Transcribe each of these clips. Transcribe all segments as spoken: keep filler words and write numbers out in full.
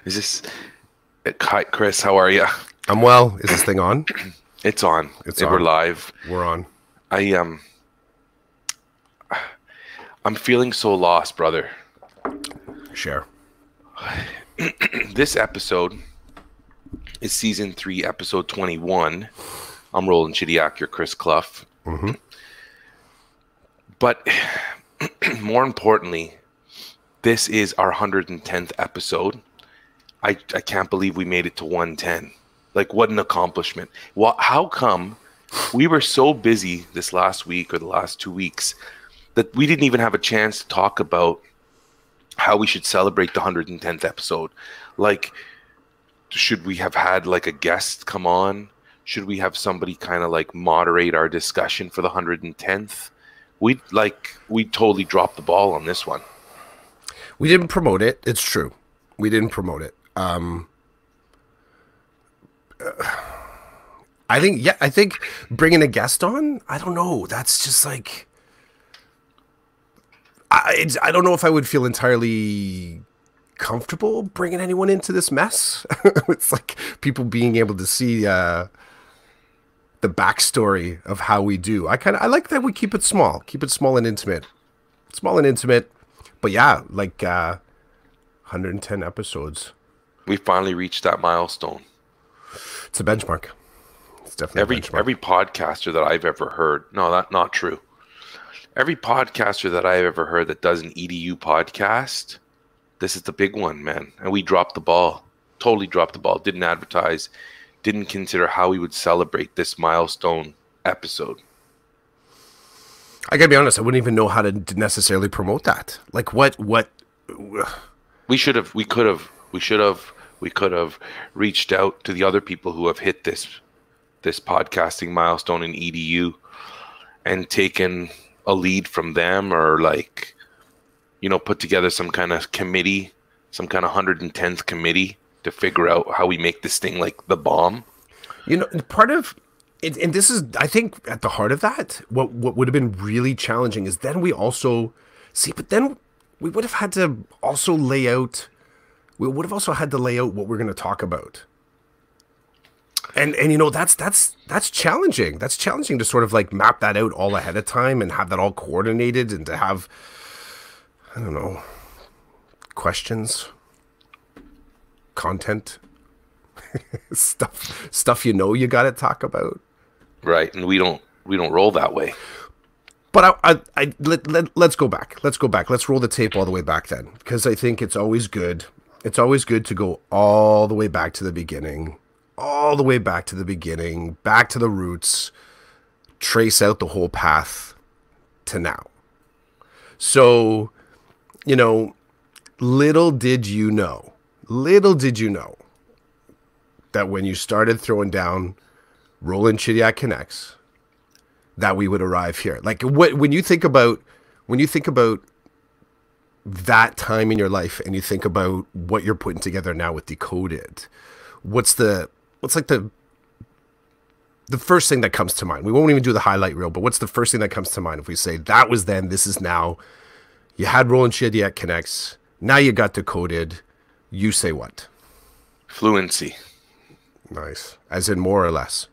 Is this... Hi, Chris. How are you? I'm well. Is this thing on? It's on. It's We're on. live. We're on. I um. I'm feeling so lost, brother. Share. This episode is season three, episode twenty-one. I'm Roland Chidiac, your Chris Clough. Mm-hmm. But more importantly, this is our one hundred tenth episode. I, I can't believe we made it to one ten. Like, what an accomplishment. Well, how come we were so busy this last week or the last two weeks that we didn't even have a chance to talk about how we should celebrate the one hundred tenth episode? Like, should we have had like a guest come on? Should we have somebody kind of like moderate our discussion for the one hundred tenth? We like we totally dropped the ball on this one. We didn't promote it. It's true. We didn't promote it. Um, uh, I think, yeah, I think bringing a guest on, I don't know. That's just like, I, it's, I don't know if I would feel entirely comfortable bringing anyone into this mess. It's like people being able to see, uh, the backstory of how we do. I kind of, I like that we keep it small, keep it small and intimate, small and intimate. But yeah, like, uh, one hundred ten episodes. We finally reached that milestone. It's a benchmark. It's definitely every a benchmark. every podcaster that I've ever heard. No, that's not true. Every podcaster that I've ever heard that does an E D U podcast, this is the big one, man. And we dropped the ball. Totally dropped the ball. Didn't advertise. Didn't consider how we would celebrate this milestone episode. I gotta be honest. I wouldn't even know how to necessarily promote that. Like what? What? We should have. We could have. We should have. We could have reached out to the other people who have hit this this podcasting milestone in E D U and taken a lead from them, or like, you know, put together some kind of committee, some kind of one hundred tenth committee to figure out how we make this thing like the bomb. You know, part of it, and this is, I think, at the heart of that, what what would have been really challenging is then we also see, but then we would have had to also lay out. We would have also had to lay out what we're going to talk about. And, and you know, that's, that's, that's challenging. That's challenging to sort of like map that out all ahead of time and have that all coordinated and to have, I don't know, questions, content, stuff, stuff, you know, you got to talk about. Right. And we don't, we don't roll that way. But I, I, I let, let, let's go back. Let's go back. Let's roll the tape all the way back then, because I think it's always good. It's always good to go all the way back to the beginning, all the way back to the beginning, back to the roots, trace out the whole path to now. So, you know, little did you know, little did you know that when you started throwing down Roland Chidiac Connects, that we would arrive here. Like what, when you think about, when you think about that time in your life and you think about what you're putting together now with Decoded, what's the, what's like the, the first thing that comes to mind? We won't even do the highlight reel, but what's the first thing that comes to mind if we say that was then, this is now? You had Roland Chidiac Connects, now you got Decoded. You say what? Fluency. Nice. As in more or less.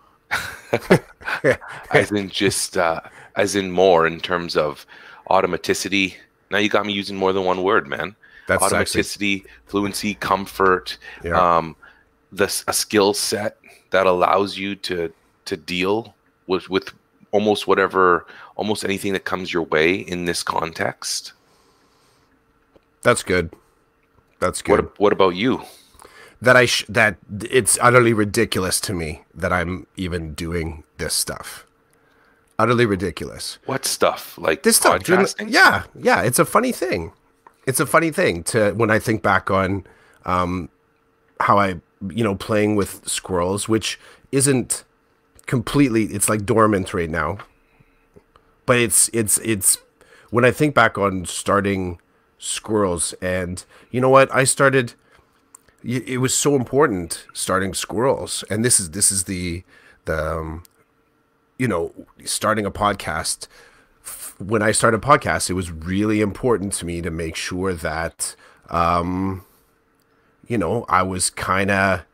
As in just, uh, as in more in terms of automaticity. Now you got me using more than one word, man. That's automaticity, sexy. Fluency, comfort, yeah. um, this a skill set that allows you to to deal with with almost whatever, almost anything that comes your way in this context. That's good. That's good. What What about you? That I sh- that it's utterly ridiculous to me that I'm even doing this stuff. Utterly ridiculous. What stuff? Like this stuff? Podcasting? Yeah, yeah. It's a funny thing. It's a funny thing to when I think back on um, how I, you know, playing with squirrels, which isn't completely. It's like dormant right now, but it's it's it's when I think back on starting squirrels, and you know what, I started. It was so important starting squirrels, and this is this is the the. Um, you know, starting a podcast, when I started a podcast, it was really important to me to make sure that, um, you know, I was kind of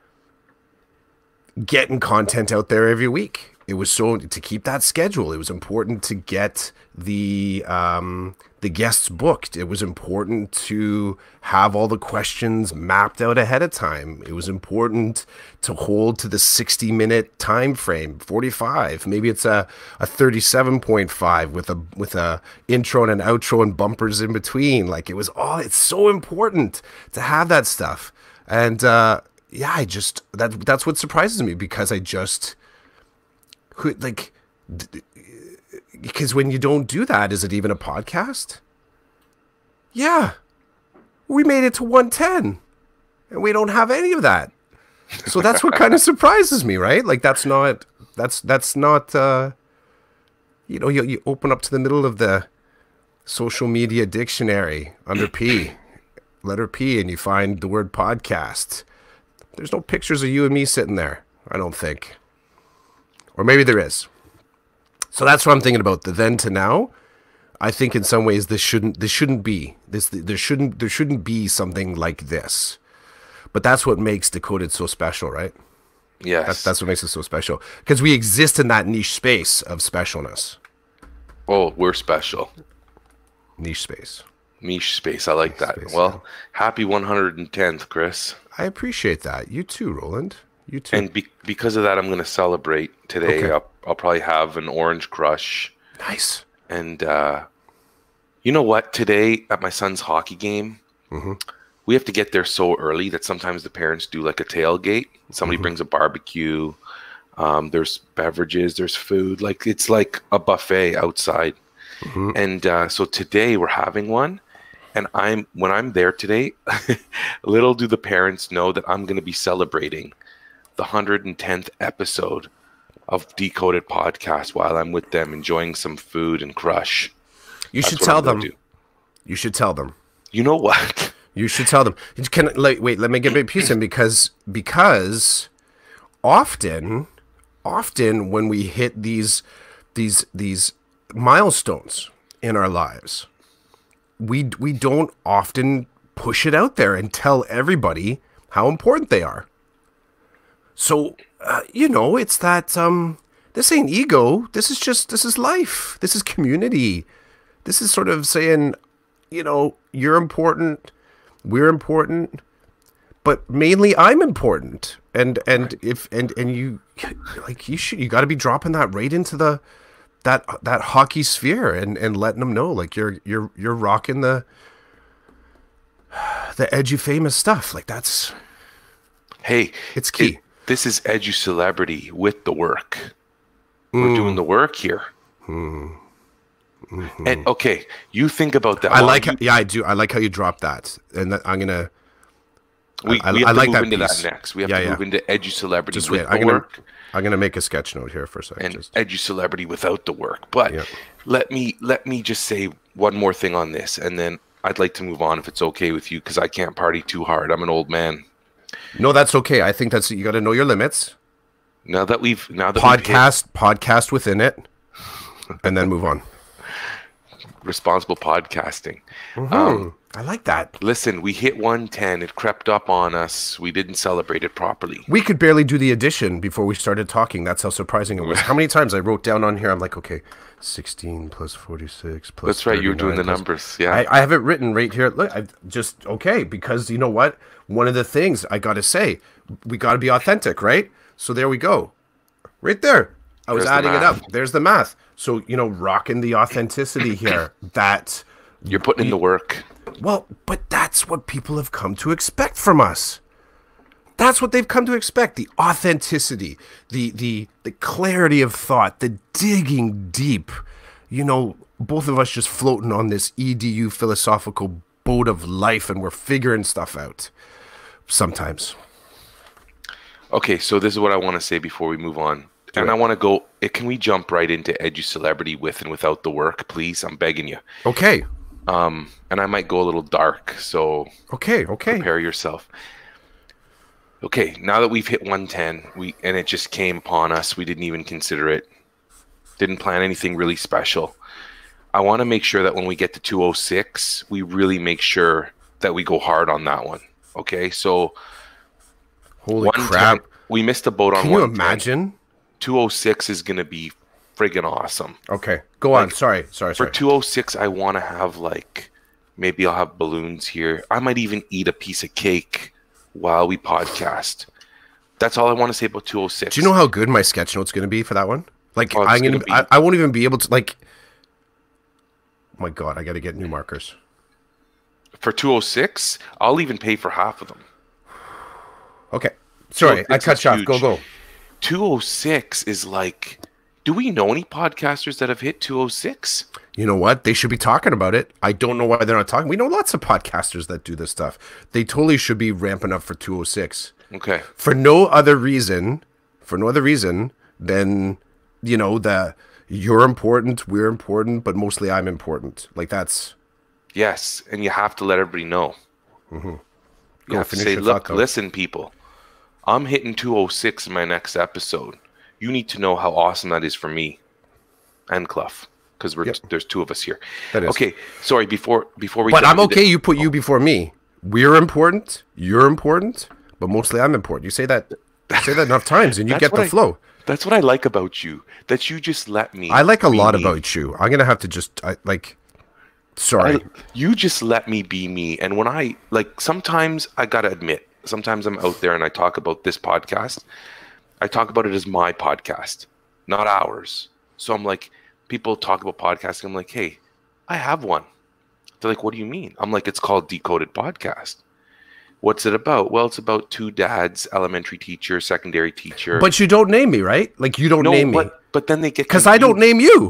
getting content out there every week. It was so to keep that schedule. It was important to get the um, the guests booked. It was important to have all the questions mapped out ahead of time. It was important to hold to the sixty minute time frame, forty-five. Maybe it's a, a thirty-seven point five with a with a intro and an outro and bumpers in between. Like it was all. It's so important to have that stuff. And uh, yeah, I just that that's what surprises me because I just. Who, like, because when you don't do that, is it even a podcast? Yeah, we made it to one ten, and we don't have any of that. So that's what kind of surprises me, right? Like that's not that's that's not. Uh, you know, you you open up to the middle of the social media dictionary under P, letter P, and you find the word podcast. There's no pictures of you and me sitting there. I don't think. Or maybe there is. So that's what I'm thinking about. The then to now. I think in some ways this shouldn't this shouldn't be this there shouldn't there shouldn't be something like this. But that's what makes Decoded so special, right? Yes. That's, that's what makes it so special. Because we exist in that niche space of specialness. Oh, we're special. Niche space. Niche space. I like Niche that. space, Well, yeah. Happy one hundred tenth, Chris. I appreciate that. You too, Roland. You too. And be- because of that, I'm going to celebrate today. Okay. I'll, I'll probably have an Orange Crush. Nice. And uh, you know what? Today at my son's hockey game, mm-hmm. we have to get there so early that sometimes the parents do like a tailgate. Somebody mm-hmm. brings a barbecue. Um, there's beverages. There's food. Like it's like a buffet outside. Mm-hmm. And uh, so today we're having one. And I'm when I'm there today, little do the parents know that I'm going to be celebrating the one hundred tenth episode of Decoded Podcast while I'm with them enjoying some food and crush. You That's should tell them. Do. You should tell them. You know what? You should tell them. Can like wait, let me get a piece in because because often often when we hit these these these milestones in our lives, we we don't often push it out there and tell everybody how important they are. So, uh, you know, it's that, um, this ain't ego. This is just, this is life. This is community. This is sort of saying, you know, you're important. We're important. But mainly I'm important. And, and right. if, and, and you, like, you should, you got to be dropping that right into the, that, that hockey sphere and, and letting them know, like, you're, you're, you're rocking the, the edgy famous stuff. Like, that's, hey, it's key. It, This is Edu Celebrity with the work. Mm. We're doing the work here. Mm. Mm-hmm. And okay, you think about that. I like, you, how, yeah, I do. I like how you dropped that, and that, I'm gonna. We, I, we have I to like move that into piece. that next. We have yeah, to yeah. move into Edu Celebrity just with wait. the I'm gonna, work. I'm gonna make a sketch note here for a second. And just. Edu Celebrity without the work. But yeah. let me let me just say one more thing on this, and then I'd like to move on if it's okay with you, because I can't party too hard. I'm an old man. No, that's okay. I think that's you got to know your limits. Now that we've now that podcast we've hit, podcast within it, and then move on. Responsible podcasting. Mm-hmm. Um, I like that. Listen, we hit one ten. It crept up on us. We didn't celebrate it properly. We could barely do the addition before we started talking. That's how surprising it was. How many times I wrote down on here? I'm like, okay, sixteen plus forty-six plus. That's right. You were doing the plus, numbers. Yeah. I, I have it written right here. Look, I just okay because you know what? One of the things I got to say, we got to be authentic, right? So there we go. Right there. I was There's adding it up. There's the math. So, you know, rocking the authenticity here. That you're putting we, in the work. Well, but that's what people have come to expect from us. That's what they've come to expect. The authenticity, the the the clarity of thought, the digging deep. You know, both of us just floating on this E D U philosophical boat of life, and we're figuring stuff out sometimes. Okay, so this is what I want to say before we move on. Do and it. I want to go, can we jump right into Edu Celebrity with and without the work, please? I'm begging you. Okay. Um, and I might go a little dark, so okay, okay. prepare yourself. Okay, now that we've hit one ten, we and it just came upon us, we didn't even consider it. Didn't plan anything really special. I want to make sure that when we get to two oh six, we really make sure that we go hard on that one. Okay, so holy crap, we missed a boat on. Can you imagine? two oh six is gonna be friggin' awesome. Okay, go on. Like, sorry, sorry, for sorry. For two oh six, I want to have like maybe I'll have balloons here. I might even eat a piece of cake while we podcast. That's all I want to say about two oh six. Do you know how good my sketch note's going to be for that one? Like, oh, I'm gonna, gonna be... I, I won't even be able to, like, oh my God, I got to get new markers. For two oh six, I'll even pay for half of them. Okay. Sorry, I cut you off. Go, go. two oh six is like, do we know any podcasters that have hit two oh six? You know what? They should be talking about it. I don't know why they're not talking. We know lots of podcasters that do this stuff. They totally should be ramping up for two oh six. Okay. For no other reason, for no other reason than, you know, the you're important, we're important, but mostly I'm important. Like that's... Yes, and you have to let everybody know. Mm-hmm. You Go have to say, look, listen, people, I'm hitting two oh six in my next episode. You need to know how awesome that is for me and Clough, because we're yep. there's two of us here. That is. Okay, sorry, before before we... But I'm okay you put you before me. We're important, you're important, but mostly I'm important. You say that, you say that enough times and you get the I, flow. That's what I like about you, that you just let me... I like a lot me. about you. I'm going to have to just, I, like... Sorry. I, you just let me be me. And when I, like, sometimes I got to admit, sometimes I'm out there and I talk about this podcast. I talk about it as my podcast, not ours. So I'm like, people talk about podcasting. I'm like, hey, I have one. They're like, what do you mean? I'm like, it's called Decoded Podcast. What's it about? Well, it's about two dads, elementary teacher, secondary teacher. But you don't name me, right? Like, you don't no, name but, me. But then they get... Because I don't name you.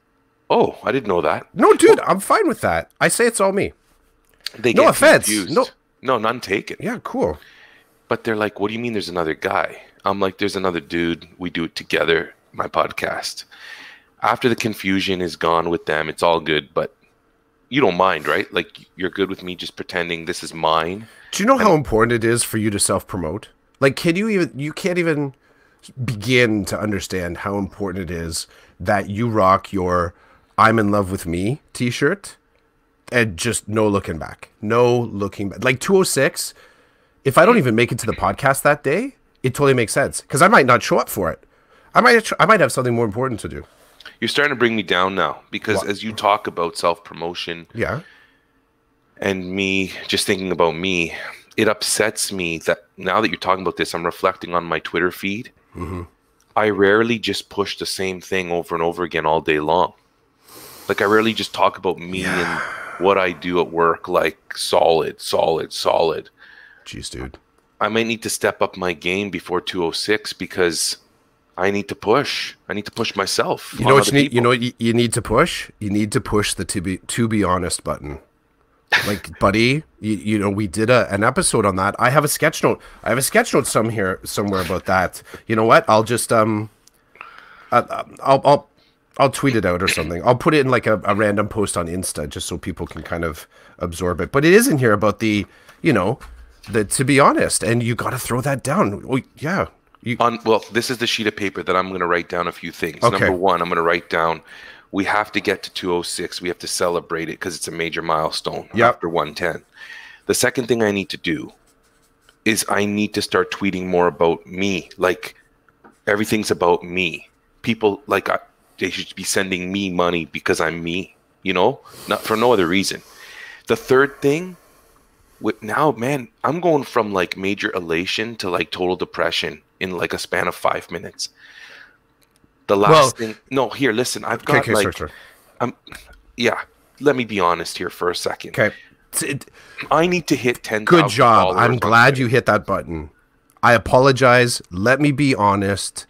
Oh, I didn't know that. No, dude, well, I'm fine with that. I say it's all me. They no get offense. Confused. No, no, none taken. Yeah, cool. But they're like, what do you mean there's another guy? I'm like, there's another dude. We do it together, my podcast. After the confusion is gone with them, it's all good. But you don't mind, right? Like, you're good with me just pretending this is mine. Do you know and how important it is for you to self-promote? Like, can you even, you can't even begin to understand how important it is that you rock your I'm in love with me t-shirt and just no looking back. No looking back. Like two oh six, if I don't even make it to the podcast that day, it totally makes sense because I might not show up for it. I might I might have something more important to do. You're starting to bring me down now because what? As you talk about self-promotion yeah, and me just thinking about me, it upsets me that now that you're talking about this, I'm reflecting on my Twitter feed. Mm-hmm. I rarely just push the same thing over and over again all day long. Like, I rarely just talk about me yeah. and what I do at work, like solid, solid, solid. Jeez, dude. I might need to step up my game before two oh six because I need to push. I need to push myself. You know what you need? People. You know what you, you need to push? You need to push the to be to be honest button. Like, buddy, you, you know, we did a, an episode on that. I have a sketch note. I have a sketch note some here somewhere about that. You know what? I'll just um, I, I'll I'll I'll tweet it out or something. I'll put it in like a, a random post on Insta just so people can kind of absorb it. But it is in here about the, you know, the to be honest, and you got to throw that down. Oh yeah. You, on well, this is the sheet of paper that I'm going to write down a few things. Okay. Number one, I'm going to write down. We have to get to two oh six. We have to celebrate it because it's a major milestone yep. after one ten. The second thing I need to do is I need to start tweeting more about me. Like, everything's about me. People, like, I, they should be sending me money because I'm me, you know, not for no other reason. The third thing, with now, man, I'm going from, like, major elation to, like, total depression in, like, a span of five minutes. The last well, thing, no, here, listen, I've got okay, okay, like, sorry, sorry. Um, yeah, let me be honest here for a second. Okay. I need to hit ten. Good job. I'm glad you hit that button. I apologize. Let me be honest.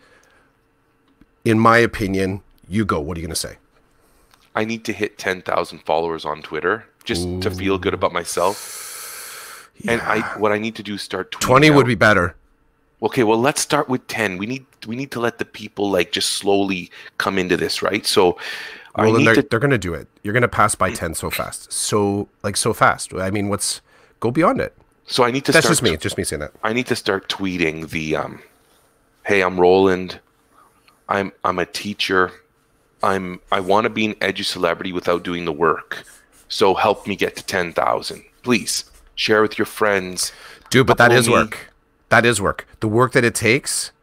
In my opinion, you go. What are you going to say? I need to hit ten thousand followers on Twitter just Ooh. to feel good about myself. Yeah. And I, what I need to do is start tweeting twenty out. Would be better. Okay, well, let's start with ten. We need we need to let the people like just slowly come into this, right? So, well, I need they're, to, they're going to do it. You're going to pass by ten so fast. So, like, so fast. I mean, what's go beyond it? So I need to. That's start just me. Just me saying that. I need to start tweeting the, um, "Hey, I'm Roland. I'm I'm a teacher. I'm I want to be an edu celebrity without doing the work. So help me get to ten thousand, please. Share with your friends. Dude, but that Follow is me. work. That is work. The work that it takes.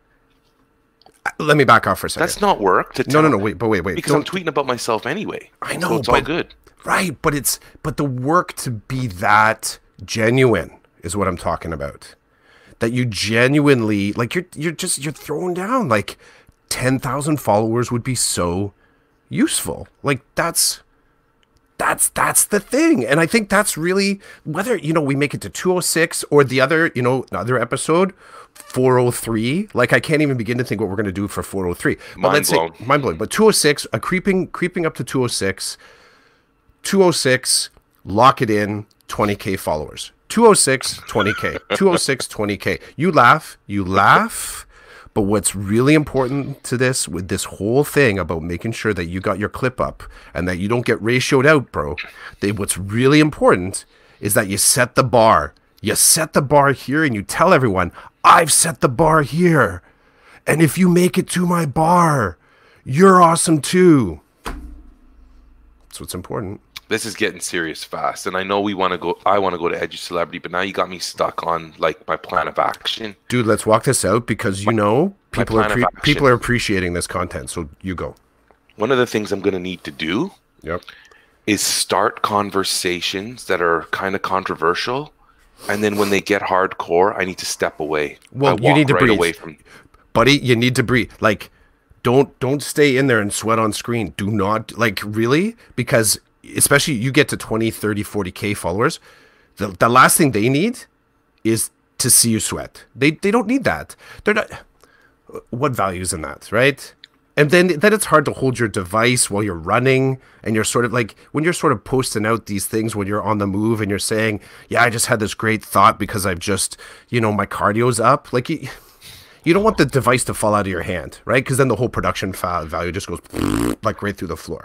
Let me back off for a second. That's not work. To no, tell, no, no. Wait, but wait, wait. Because I'm tweeting about myself anyway. I know, so it's but, all good. Right, but it's but the work to be that genuine is what I'm talking about. That you genuinely like you're you're just you're throwing down like ten thousand followers would be so useful. Like that's that's that's the thing. And I think that's really whether you know we make it to two oh six or the other, you know, other episode four oh three. Like I can't even begin to think what we're going to do for four oh three. But Mind let's blown. say mind blowing. But two oh six, a creeping creeping up to two oh six. two oh six, lock it in, twenty K followers. two oh six, twenty K. two oh six, twenty K. You laugh, you laugh. But what's really important to this, with this whole thing about making sure that you got your clip up and that you don't get ratioed out, bro, they, what's really important is that you set the bar. You set the bar here and you tell everyone, I've set the bar here. And if you make it to my bar, you're awesome too. That's what's important. This is getting serious fast, and I know we want to go. I want to go to Edgy Celebrity, but now you got me stuck on like my plan of action. Dude, let's walk this out because you know people are plan of pre- action. people are appreciating this content. So you go. One of the things I'm going to need to do Yep. is start conversations that are kind of controversial, and then when they get hardcore, I need to step away. Well, I you walk need to right breathe. away from. Buddy, you need to breathe. Like, don't don't stay in there and sweat on screen. Do not like really because especially you get to twenty, thirty, forty K followers. The the last thing they need is to see you sweat. They they don't need that. They're not. What value's in that, right? And then then it's hard to hold your device while you're running and you're sort of like when you're sort of posting out these things when you're on the move and you're saying, yeah, I just had this great thought because I've just, you know, my cardio's up. Like you, you don't want the device to fall out of your hand, right? Because then the whole production fa- value just goes like right through the floor.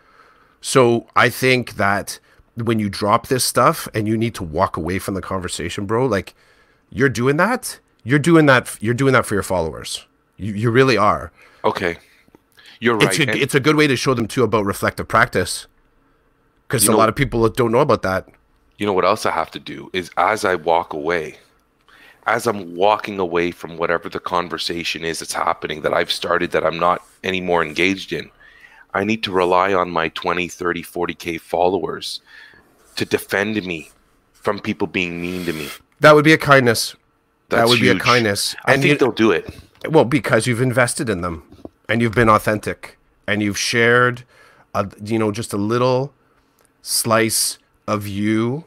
So I think that when you drop this stuff and you need to walk away from the conversation, bro, like you're doing that, you're doing that, you're doing that for your followers. You you really are. Okay, you're right. It's a, and- it's a good way to show them too about reflective practice, because a know- lot of people don't know about that. You know what else I have to do is as I walk away, as I'm walking away from whatever the conversation is that's happening that I've started that I'm not anymore engaged in, I need to rely on my twenty, thirty, forty K followers to defend me from people being mean to me. That would be a kindness. that That's would be a huge. kindness. I And think you- they'll do it. Well, because you've invested in them and you've been authentic and you've shared, a, you know, just a little slice of you.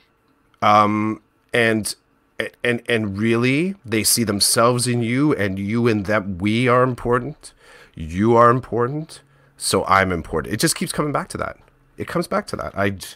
Um, and, and, and really they see themselves in you and you in them. We are important. You are important. So I'm important. It just keeps coming back to that. It comes back to that. I, j-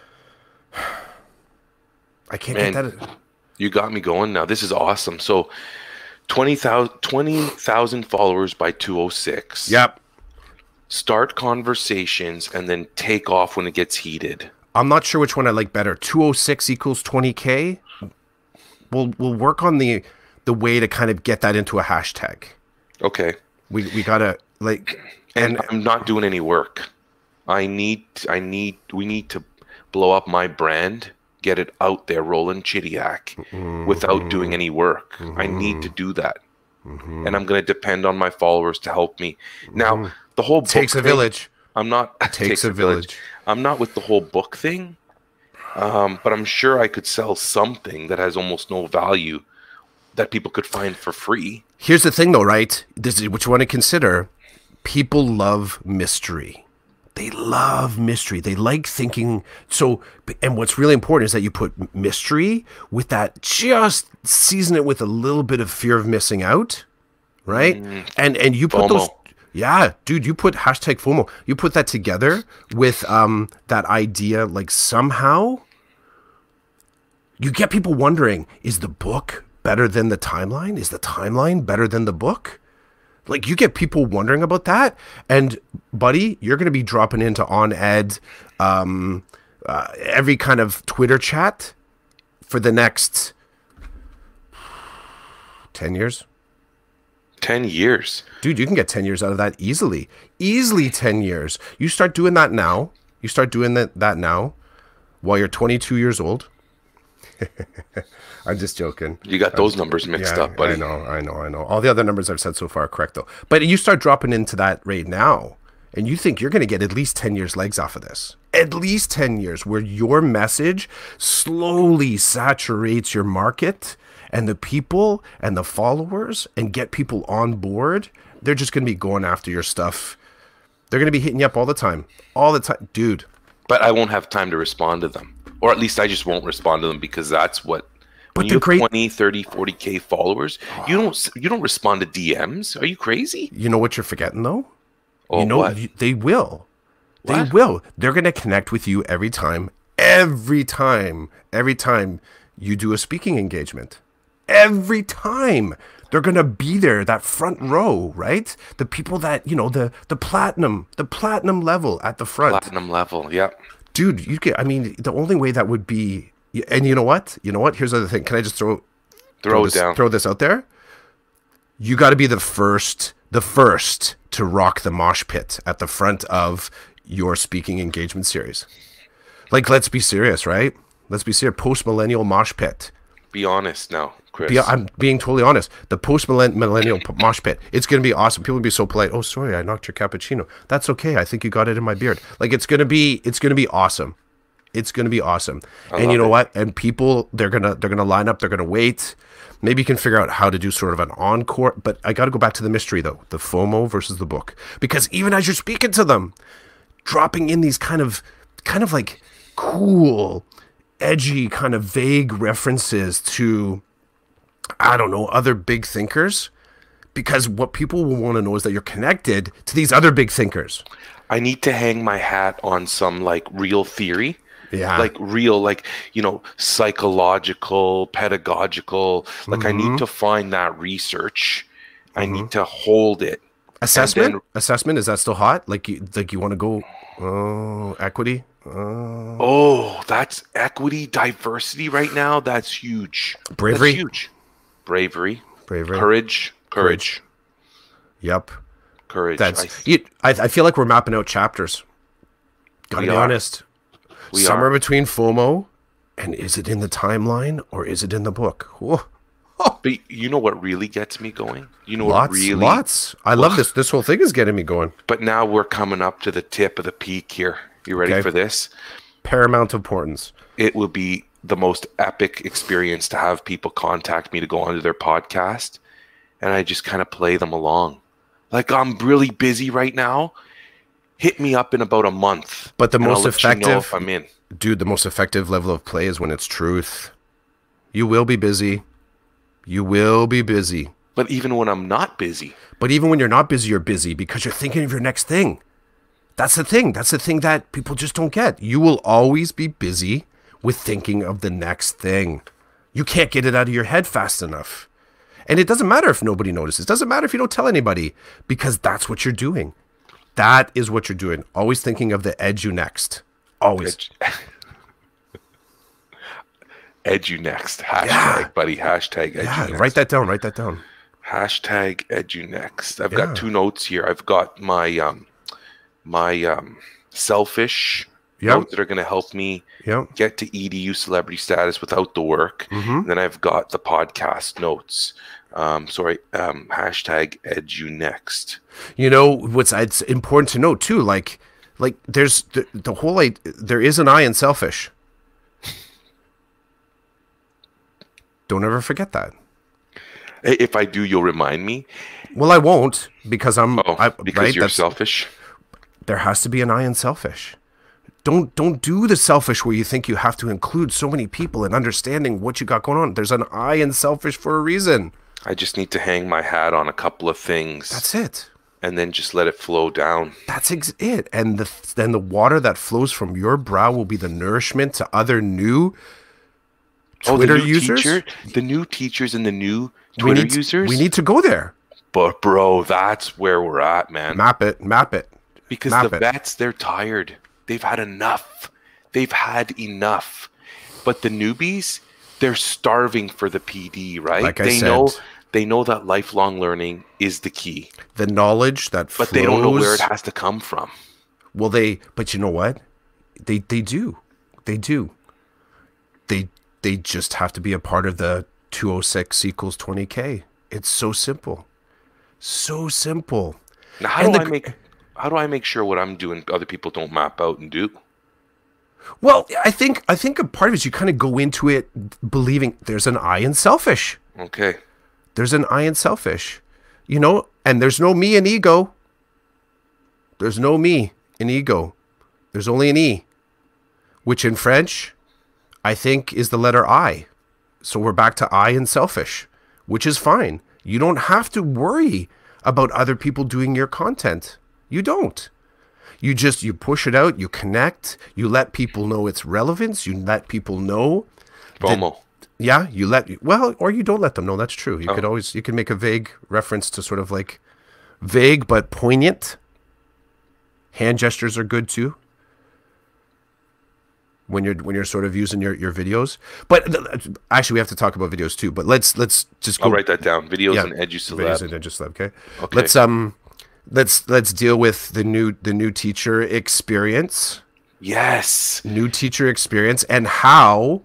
I can't Man. get that. You got me going now. This is awesome. So twenty thousand twenty thousand followers by two oh six. Yep. Start conversations and then take off when it gets heated. I'm not sure which one I like better. two oh six equals twenty K. We'll we'll work on the the way to kind of get that into a hashtag. Okay. We we gotta like And, and I'm not doing any work. I need I need we need to blow up my brand, get it out there rolling Chidiac without doing any work. I need to do that. And I'm going to depend on my followers to help me. Now, the whole book takes a thing, village. I'm not Takes a village. I'm not with the whole book thing. Um, but I'm sure I could sell something that has almost no value that people could find for free. Here's the thing though, right? This is what you want to consider. People love mystery. They love mystery. They like thinking. So, and what's really important is that you put mystery with that, just season it with a little bit of fear of missing out, right? And and you put FOMO. those, yeah, dude, you put hashtag FOMO. You put that together with um that idea, like somehow you get people wondering: is the book better than the timeline? Is the timeline better than the book? Like you get people wondering about that, and buddy, you're going to be dropping into On Ed, um, uh, every kind of Twitter chat for the next ten years. ten years. Dude, you can get ten years out of that easily. Easily ten years. You start doing that now. You start doing that, that now while you're twenty-two years old. I'm just joking. You got those numbers mixed Yeah, up, buddy. I know, I know, I know. All the other numbers I've said so far are correct, though. But you start dropping into that rate now, and you think you're going to get at least ten years legs off of this. At least ten years where your message slowly saturates your market and the people and the followers and get people on board. They're just going to be going after your stuff. They're going to be hitting you up all the time. All the time. Dude. But I won't have time to respond to them. Or at least I just won't respond to them because that's what... But when the you have great... twenty, thirty, forty K followers, you don't you don't respond to D Ms. Are you crazy? You know what you're forgetting, though? Oh, you know, what? you, they will. They What? will. They're going to connect with you every time. Every time. Every time you do a speaking engagement. Every time. They're going to be there, that front row, right? The people that, you know, the the platinum, the platinum level at the front. Platinum level, yep. Dude, you get, I mean, the only way that would be, and you know what? You know what? Here's the other thing. Can I just throw, Throw, this, it down. throw this out there? You got to be the first, the first to rock the mosh pit at the front of your speaking engagement series. Like, let's be serious, right? Let's be serious. Post-millennial mosh pit. Be honest now, Chris. Be, I'm being totally honest. The post-millennial p- mosh pit. It's going to be awesome. People will be so polite. Oh, sorry, I knocked your cappuccino. That's okay. I think you got it in my beard. Like, it's going to be, it's going to be awesome. It's going to be awesome. I And you know love it. what? And people, they're going to, they're going to line up. They're going to wait. Maybe you can figure out how to do sort of an encore. But I got to go back to the mystery, though. The FOMO versus the book. Because even as you're speaking to them, dropping in these kind of, kind of like cool, edgy, kind of vague references to, I don't know, other big thinkers, because what people will want to know is that you're connected to these other big thinkers. I need to hang my hat on some like real theory. Yeah. Like real, like, you know, psychological, pedagogical. Like I need to find that research. I need to hold it. Assessment? then- Assessment, is that still hot? Like you like you want to go oh, equity? Oh. Oh, that's equity, diversity right now. That's huge. Bravery? That's huge. Bravery. Bravery. Courage. Courage. Yep. Courage. That's I- you, I I feel like we're mapping out chapters. Gotta We be are. honest. We Somewhere are. between FOMO and is it in the timeline or is it in the book? Whoa. But you know what really gets me going? You know Lots, what really lots. I love this. This whole thing is getting me going. But now we're coming up to the tip of the peak here. You ready Okay. for this? Paramount importance. It will be the most epic experience to have people contact me to go onto their podcast, and I just kind of play them along. Like, I'm really busy right now. Hit me up in about a month. But the and I'll most let you know effective, if I'm in. dude, the most effective level of play is when it's truth. You will be busy. You will be busy. But even when I'm not busy, But even when you're not busy, you're busy because you're thinking of your next thing. That's the thing. That's the thing that people just don't get. You will always be busy with thinking of the next thing. You can't get it out of your head fast enough. And it doesn't matter if nobody notices. It doesn't matter if you don't tell anybody, because that's what you're doing. That is what you're doing. Always thinking of the edu next. Always. Edge, edge you next. Hashtag, Yeah. buddy. Hashtag edge Yeah, you next. write that down. Write that down. Hashtag edu next. I've Yeah. got two notes here. I've got my um my um selfish Yep. notes that are going to help me Yep. get to E D U celebrity status without the work. Mhm. Then I've got the podcast notes. Um, sorry, um, hashtag edu next. You know what's it's important to know too. Like, like there's the, the whole like there is an I in selfish. Don't ever forget that. If I do, you'll remind me. Well, I won't because I'm Oh, I, because right. you're That's, selfish. there has to be an I in selfish. Don't don't do the selfish where you think you have to include so many people in understanding what you got going on. There's an I in selfish for a reason. I just need to hang my hat on a couple of things That's it. and then just let it flow down. That's ex- it. And the then the water that flows from your brow will be the nourishment to other new Twitter oh, the new users. teacher, the new teachers and the new We Twitter need to- users. we need to go there. But bro, that's where we're at, man. Map it. Map it. Because map the it. vets, they're tired. They've had enough. They've had enough. But the newbies, they're starving for the P D, right? Like I they said. know they know that lifelong learning is the key. The knowledge that But flows. they don't know where it has to come from. Well, they. But you know what? They they do. They do. They They just have to be a part of the two oh six equals twenty K. It's so simple. So simple. Now, how And do the- I make how do I make sure what I'm doing other people don't map out and do? Well, I think I think a part of it is you kind of go into it believing there's an I in selfish. Okay. There's an I in selfish. You know, and there's no me in ego. There's no me in ego. There's only an E, which in French, I think is the letter I. So we're back to I in selfish, which is fine. You don't have to worry about other people doing your content. You don't. You just, you push it out, you connect, you let people know its relevance, you let people know. FOMO. Yeah, you let, well, or you don't let them know. That's true. You Oh. could always, you can make a vague reference to sort of like vague but poignant. Hand gestures are good too. When you're when you're sort of using your, your videos, but th- actually we have to talk about videos too. But let's let's just go. I'll write that down. Videos Yeah, and videos EduCeleb. and EduCeleb, okay? Okay. Let's um, let's let's deal with the new the new teacher experience, Yes. new teacher experience, and how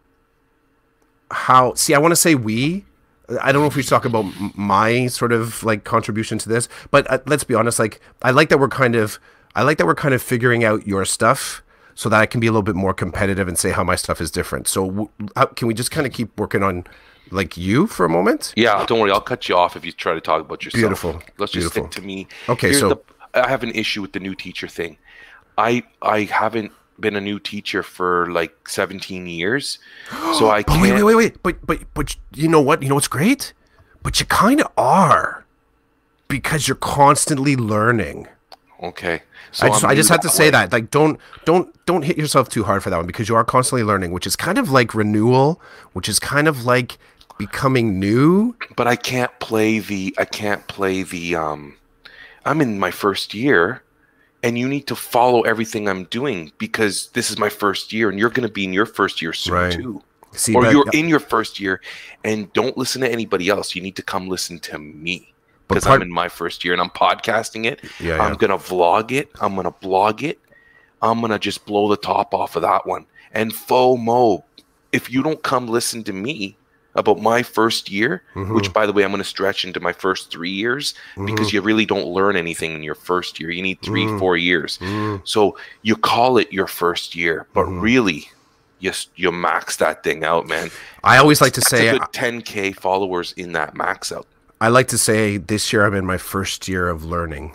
how. See, I want to say we. I don't know if we should talk about m- my sort of like contribution to this, but uh, let's be honest. Like, I like that we're kind of I like that we're kind of figuring out your stuff, so that I can be a little bit more competitive and say how my stuff is different. So w- how, can we just kind of keep working on like you for a moment? Yeah, don't worry. I'll cut you off if you try to talk about yourself. Beautiful. Let's just Beautiful. stick to me. Okay, Here's so- the, I have an issue with the new teacher thing. I I haven't been a new teacher for like seventeen years, so I But can't. wait, wait, wait, wait. But but but you know what? You know what's great? But you kind of are, because you're constantly learning. Okay. So I just I'm I just new had to say way. that. Like, don't don't don't hit yourself too hard for that one, because you are constantly learning, which is kind of like renewal, which is kind of like becoming new. But I can't play the. I can't play the. Um, I'm in my first year, and you need to follow everything I'm doing because this is my first year, and you're going to be in your first year soon Right. too. See, Or but- you're in your first year, and don't listen to anybody else. You need to come listen to me But because part- I'm in my first year and I'm podcasting it. Yeah, I'm yeah. gonna vlog it. I'm gonna blog it. I'm gonna just blow the top off of that one. And FOMO, if you don't come listen to me about my first year, Mm-hmm. which by the way I'm gonna stretch into my first three years because you really don't learn anything in your first year. You need three, Mm-hmm. four years. So you call it your first year, but Mm-hmm. really. You, s- you max that thing out, man. I always like to That's say a good ten K followers in that max out. I like to say this year I'm in my first year of learning.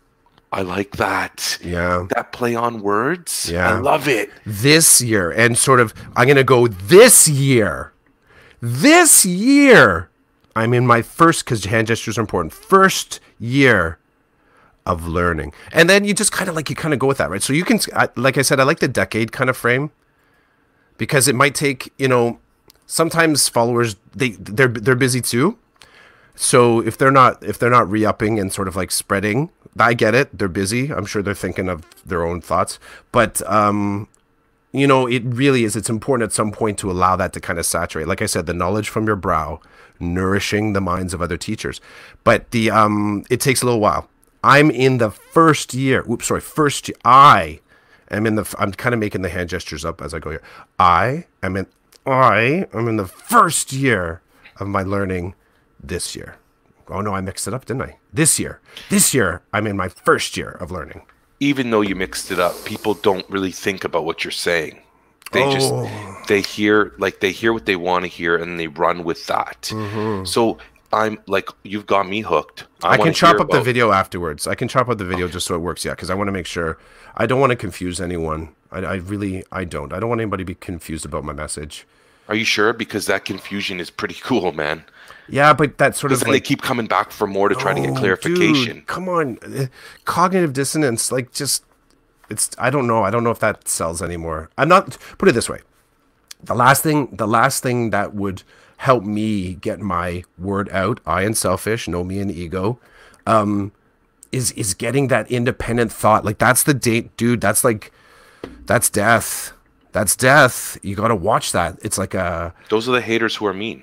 I like that. Yeah. That play on words. Yeah. I love it. This year, and sort of I'm gonna go this year. This year I'm in my first, because hand gestures are important, first year of learning. And then you just kind of like you kind of go with that, right? So you can, I, like I said, I like the decade kind of frame, because it might take, you know, sometimes followers they they're they're busy too. So if they're not if they're not re-upping and sort of like spreading, I get it. They're busy. I'm sure they're thinking of their own thoughts. But um, you know, it really is. It's important at some point to allow that to kind of saturate. Like I said, the knowledge from your brow, nourishing the minds of other teachers. But the um, it takes a little while. I'm in the first year. Oops, sorry, first year. I am in the. I'm kind of making the hand gestures up as I go here. I am in. I am in the first year of my learning this year. Oh no, I mixed it up, didn't I? This year. This year, I'm in my first year of learning. Even though you mixed it up, people don't really think about what you're saying. They Oh. just they hear like they hear what they want to hear and they run with that. So I'm like, you've got me hooked. Mm-hmm. I, can wanna chop hear up the about- video afterwards. I can chop up the video just so it works, yeah, because I want to make sure. I don't want to confuse anyone. I, I really, I don't. I don't want anybody to be confused about my message. Are you sure? Because that confusion is pretty cool, man. Yeah, but that sort Because of then like, they keep coming back for more to try to get oh, clarification. dude, come on, Uh, cognitive dissonance. Like, just it's. I don't know. I don't know if that sells anymore. I'm not. Put it this way. The last thing, the last thing that would help me get my word out, I and selfish, know me and ego, um, is is getting that independent thought. Like that's the date, dude. That's like, that's death. That's death. You got to watch that. It's like a, Those are the haters who are mean.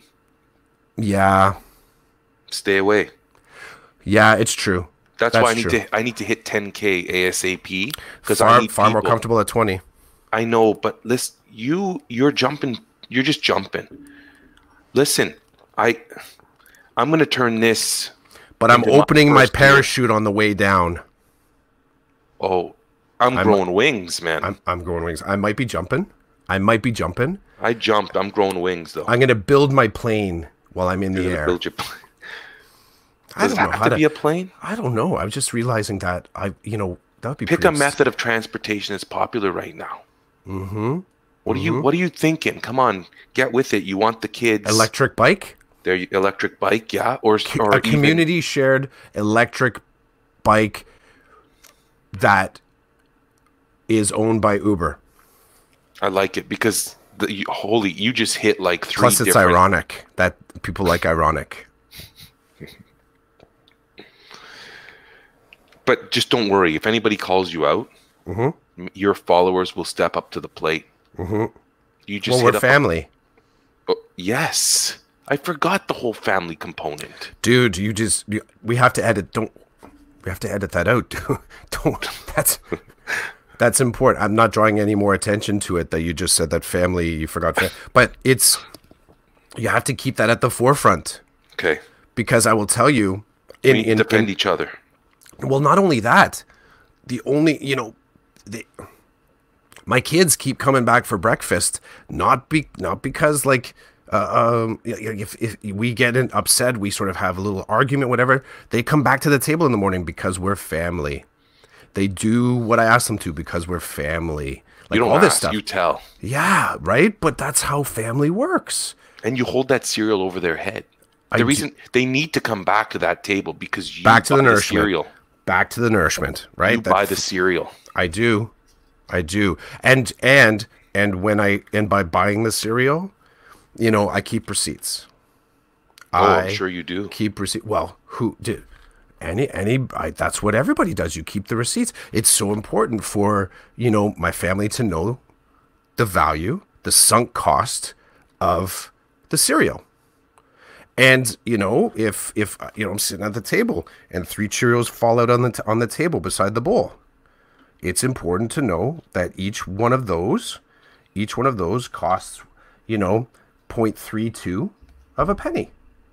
yeah, Stay away. yeah. It's true. That's, That's why I need true. to I need to hit ten K ASAP because Far I need far more people- comfortable at twenty. I know, but listen, you you're jumping You're just jumping. Listen, I, I'm going to turn this. But I'm into my opening my first year. parachute on the way down. Oh, I'm, I'm- growing wings, man. I'm I'm growing wings. I might be jumping. I might be jumping. I jumped. I'm growing wings, though. I'm gonna build my plane while I'm in the You're gonna air. build your plane. I Does don't it know have how to to. be a plane? I don't know. I'm just realizing that I, you know, that would be Pick pretty a ex- method of transportation that's popular right now. Mm-hmm. What are you What are you thinking? Come on, get with it. You want the kids Electric bike, their electric bike, yeah, or or a even- community shared electric bike that is owned by Uber. I like it because the you, holy, you just hit like three. Plus, it's different, ironic that people like ironic. But just don't worry. If anybody calls you out, Mhm. m- your followers will step up to the plate. Mhm. You just Well, hit we're up. family, Oh, yes, I forgot the whole family component. dude. You just you, we have to edit. Don't we have to edit that out? Dude. Don't. That's that's important. I'm not drawing any more attention to it. That you just said that family. You forgot, fa- but it's you have to keep that at the forefront Okay, because I will tell you. In, we in, defend in each other. well, not only that, the only you know, the, my kids keep coming back for breakfast, not be not because like uh, um if if we get in, upset, we sort of have a little argument, whatever. They come back to the table in the morning because we're family. They do what I ask them to because we're family. Like You don't all this ask, stuff. you tell, Yeah, right. But that's how family works. and you hold that cereal over their head. The I reason they need to come back to that table because you Back to buy the the nourishment. cereal. Back to the nourishment, right? You That- buy the cereal. I do. I do. And and and when I and by buying the cereal, you know, I keep receipts. Oh, I I'm sure you do. keep receipt. Well, who did any any I, that's what everybody does. You keep the receipts. It's so important for, you know, my family to know the value, the sunk cost of the cereal. And you know, if if you know I'm sitting at the table and three Cheerios fall out on the t- on the table beside the bowl, it's important to know that each one of those, each one of those costs, you know, zero point three two of a penny.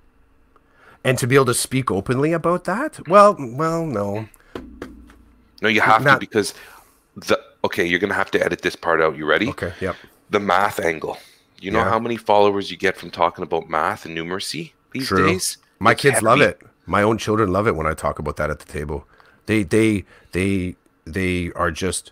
And to be able to speak openly about that, well, well, no, No, you have to Not- because the okay, you're gonna have to edit this part out. You ready? okay, yep, The math angle. You know Yeah. how many followers you get from talking about math and numeracy these true. days? My It's kids love heavy. it. My own children love it when I talk about that at the table. They, they, they, they are just,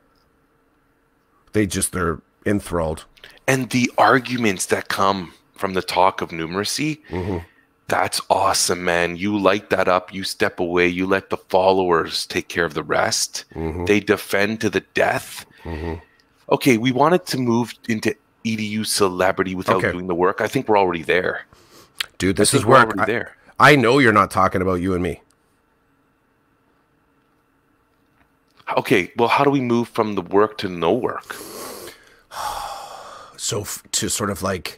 they just they're enthralled. And the arguments that come from the talk of numeracy, Mm-hmm. that's awesome, man. You light that up, you step away, you let the followers take care of the rest. Mm-hmm. They defend to the death. Okay, we wanted to move into E D U celebrity without Okay. doing the work. I think we're already there. Dude, this I is think we're work. already I, there. I know you're not talking about you and me. Okay, well, how do we move from the work to no work? So f- to sort of like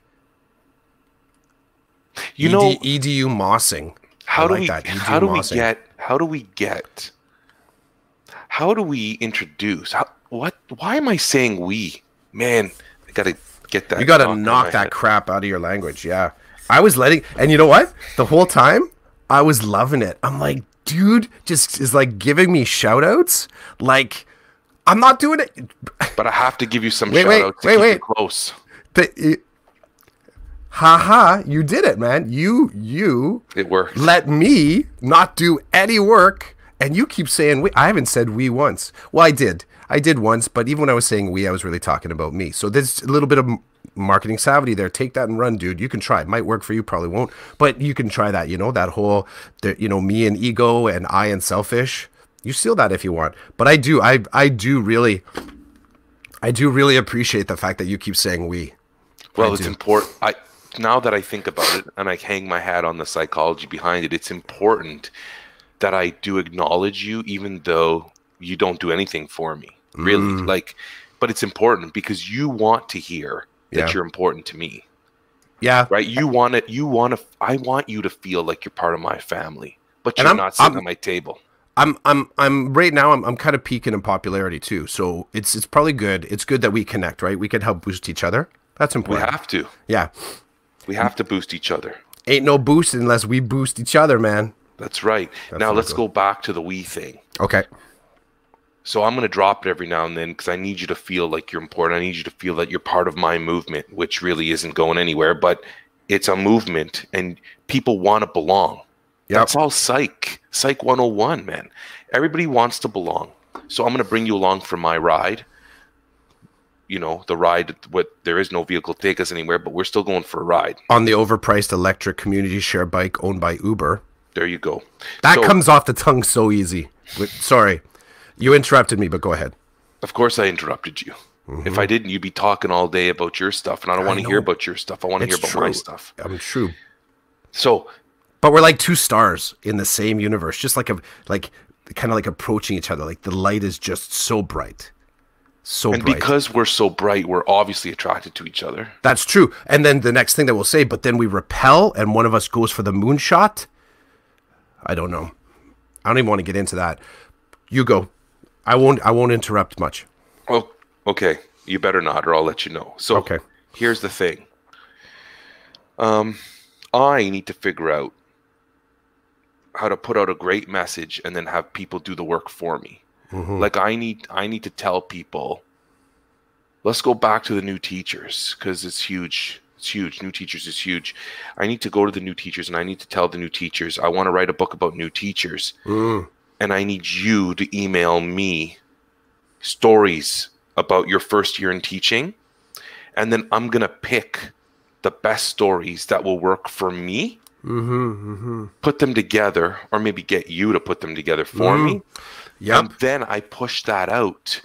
You E D, know, E D U mossing. how I do like we that, E D U how do we mossing. get how do we get how do we introduce how, what why am I saying we? Man, I gotta get that. You got to knocked out of knock my that head. crap out of your language. Yeah. I was letting, and you know what? The whole time I was loving it. I'm like, dude, just is like giving me shout outs. Like, I'm not doing it. But I have to give you some Wait, shout wait, outs to wait, keep wait. you close. But it, haha, you did it, man. You, you It worked. let me not do any work. And you keep saying we. I haven't said we once. Well, I did. I did once, but even when I was saying we, I was really talking about me. So there's a little bit of m- marketing savvy there. Take that and run, dude. You can try. It might work for you, probably won't, but you can try that. You know, that whole, the, you know, me and ego and I and selfish. You steal that if you want. But I do. I I do really. I do really appreciate the fact that you keep saying we. Well, I it's do. important. I now that I think about it and I hang my hat on the psychology behind it, it's important that I do acknowledge you, even though you don't do anything for me. Really, Mm. like, but it's important because you want to hear that Yeah. you're important to me, Yeah. right? You want it. You want to. I want you to feel like you're part of my family, but And you're I'm- not sitting I'm- at my table. I'm I'm I'm right now I'm I'm kind of peaking in popularity too. So it's it's probably good. It's good that we connect, right? We can help boost each other. That's We important. have to. Yeah. We have to boost each other. Ain't no boost unless we boost each other, man. That's right. That's now what I let's go- go back to the we thing. Okay. So I'm going to drop it every now and then because I need you to feel like you're important. I need you to feel that you're part of my movement, which really isn't going anywhere, but it's a movement and people want to belong. Yep. That's all psych. Psych one oh one, man. Everybody wants to belong. So I'm going to bring you along for my ride. You know, the ride, what there is no vehicle to take us anywhere, but we're still going for a ride. On the overpriced electric community share bike owned by Uber. There you go. That So, comes off the tongue so easy. But, sorry. You interrupted me, but go ahead. Of course I interrupted you. If I didn't, you'd be talking all day about your stuff, and I don't want to know. hear about your stuff. I want to hear It's about my true. stuff. I'm true. So But we're like two stars in the same universe, just like a like kind of like approaching each other. Like the light is just so bright. So And bright. because we're so bright, we're obviously attracted to each other. That's true. And then the next thing that we'll say, but then we repel and one of us goes for the moonshot. I don't know. I don't even want to get into that. You go. I won't I won't interrupt much. Oh, okay. You better not, or I'll let you know. So Okay. here's the thing. Um, I need to figure out how to put out a great message and then have people do the work for me. Like I need I need to tell people, let's go back to the new teachers because it's huge. It's huge. New teachers is huge. I need to go to the new teachers and I need to tell the new teachers, I want to write a book about new teachers. Mm. And I need you to email me stories about your first year in teaching. And then I'm going to pick the best stories that will work for me, Mm-hmm, mm-hmm. put them together, or maybe get you to put them together for Mm. me. Yep. And then I push that out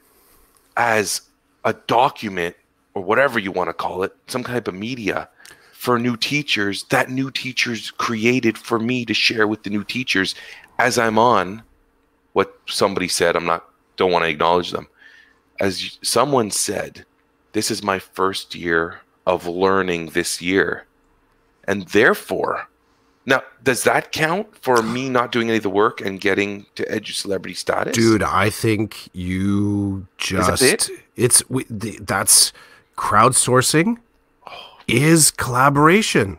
as a document or whatever you want to call it, some type of media for new teachers that new teachers created for me to share with the new teachers as I'm on what somebody said. I'm not, don't want to acknowledge them. As someone said, this is my first year of learning this year. And therefore, now, does that count for me not doing any of the work and getting to Edu Celebrity status? Dude, I think you just it? it's we, the, that's crowdsourcing is collaboration.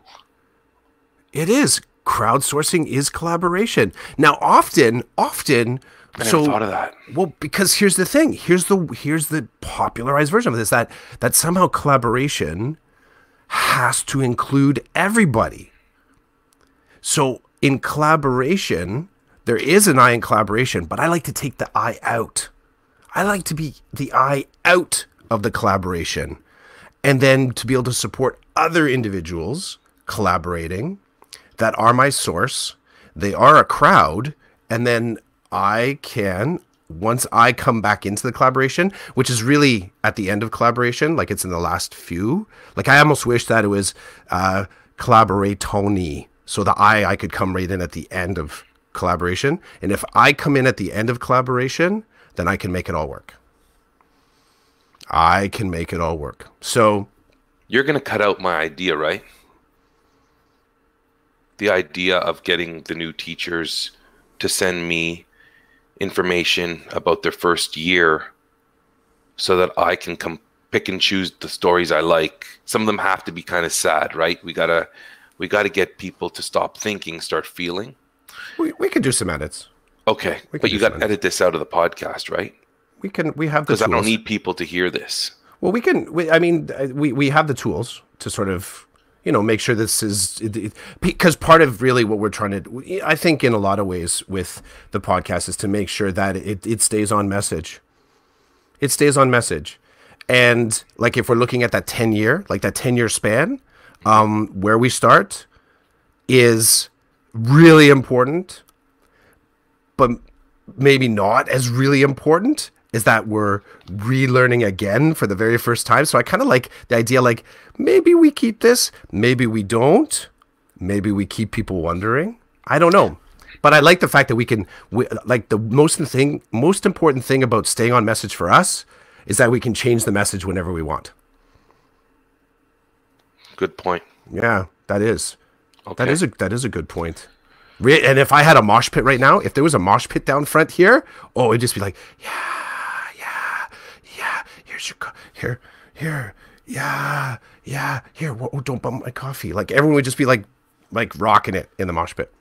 It is. Crowdsourcing is collaboration. Now, often, often I never so thought of that. well, because here's the thing. Here's the here's the popularized version of this that that somehow collaboration has to include everybody. So in collaboration, there is an I in collaboration, but I like to take the I out. I like to be the I out of the collaboration and then to be able to support other individuals collaborating that are my source. They are a crowd. And then I can, once I come back into the collaboration, which is really at the end of collaboration, like it's in the last few, like I almost wish that it was uh, collaboratoni. So the I, I could come right in at the end of collaboration. And if I come in at the end of collaboration, then I can make it all work. I can make it all work. So You're going to cut out my idea, right? The idea of getting the new teachers to send me information about their first year so that I can come pick and choose the stories I like. Some of them have to be kind of sad, right? We got to we got to get people to stop thinking, start feeling. we, we could do some edits. Okay, We can but you do got to some edit this out of the podcast, right? We can, we have the Because I don't tools. need people to hear this. Well, we can. We, I mean, uh, we we have the tools to sort of, you know, make sure this is it, it, because part of really what we're trying to, I think, in a lot of ways with the podcast is to make sure that it it stays on message. It stays on message, and like if we're looking at that ten year, like that ten year span, um, where we start is really important, but maybe not as really important is that we're relearning again for the very first time. So I kind of like the idea, like maybe we keep this, maybe we don't, maybe we keep people wondering. I don't know, but I like the fact that we can, we, like the most thing, most important thing about staying on message for us is that we can change the message whenever we want. Good point. Yeah, that is. Okay. That is a that is a good point. Re- And if I had a mosh pit right now, if there was a mosh pit down front here, oh, it'd just be like, yeah, yeah, yeah. Here's your co- here, here, yeah, yeah. Here, whoa, don't bump my coffee. Like everyone would just be like, like rocking it in the mosh pit.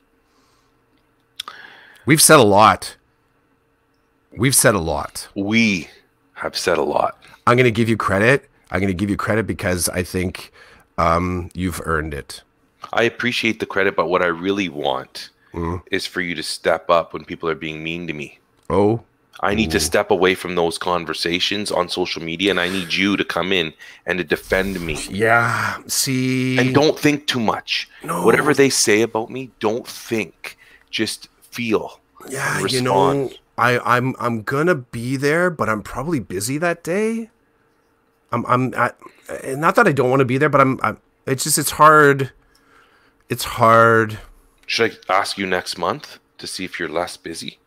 We've said a lot. We've said a lot. We have said a lot. I'm going to give you credit. I'm going to give you credit because I think um, you've earned it. I appreciate the credit, but what I really want Mm. is for you to step up when people are being mean to me. Oh, I need to step away from those conversations on social media, and I need you to come in and to defend me. yeah. See, And don't think too much. No. Whatever they say about me, don't think. Just feel. yeah, and you respond. know, I, I'm I'm gonna be there, but I'm probably busy that day. I'm I'm I, not that I don't want to be there, but I'm, I'm. It's just it's hard. It's hard. Should I ask you next month to see if you're less busy?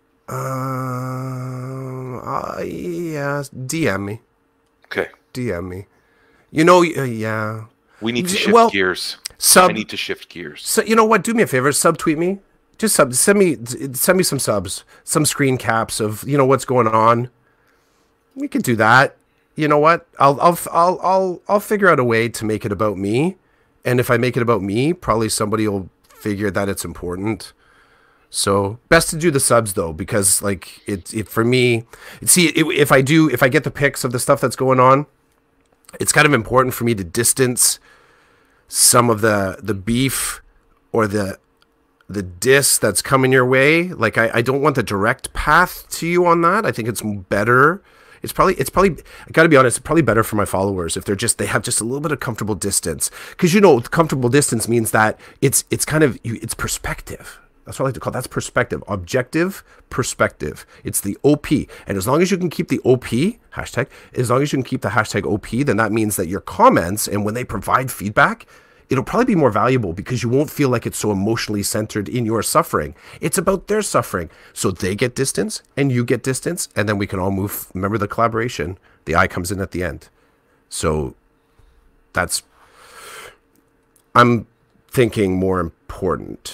Uh, uh yeah. D M me. Okay. D M me. You know, uh, yeah. We need to D- shift well, gears. Sub. I need to shift gears. So you know what? Do me a favor. Subtweet me. Just sub. Send me. Send me some subs. Some screen caps of you know what's going on. We could do that. You know what? I'll I'll I'll I'll I'll figure out a way to make it about me. And if I make it about me, probably somebody will figure that it's important. So best to do the subs though, because like it, it for me, see it, if I do, if I get the pics of the stuff that's going on, it's kind of important for me to distance some of the, the beef or the, the diss that's coming your way. Like I, I don't want the direct path to you on that. I think it's better. It's probably, it's probably, I gotta be honest, it's probably better for my followers if they're just, they have just a little bit of comfortable distance. Cause you know, comfortable distance means that it's, it's kind of, you, it's perspective. That's what I like to call it. That's perspective. Objective perspective. It's the O P. And as long as you can keep the O P, hashtag, as long as you can keep the hashtag O P, then that means that your comments and when they provide feedback, it'll probably be more valuable because you won't feel like it's so emotionally centered in your suffering. It's about their suffering. So they get distance and you get distance and then we can all move. Remember the collaboration, the I comes in at the end. So that's, I'm thinking more important.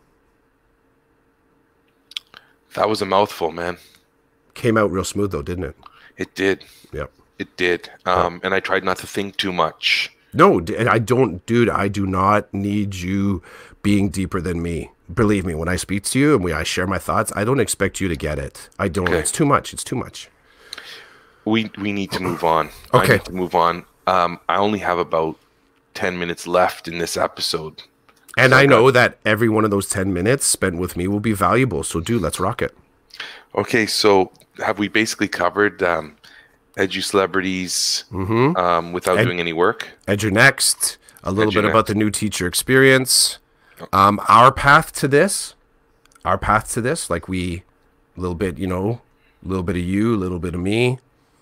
That was a mouthful, man. Came out real smooth though, didn't it? It did. Yep. It did. Um, and I tried not to think too much. No, d- I don't, dude. I do not need you being deeper than me. Believe me, when I speak to you and we I share my thoughts, I don't expect you to get it. I don't. Okay. It's too much. It's too much. We we need to move on. Okay. I need to move on. Um, I only have about ten minutes left in this episode. And So I know good. that every one of those ten minutes spent with me will be valuable. So, dude, let's rock it. Okay, so have we basically covered um, edu celebrities um, without Ed- doing any work? Edu Next, a little bit Edu about the new teacher experience. Um, our path to this, our path to this, like we, a little bit, you know, a little bit of you, a little bit of me.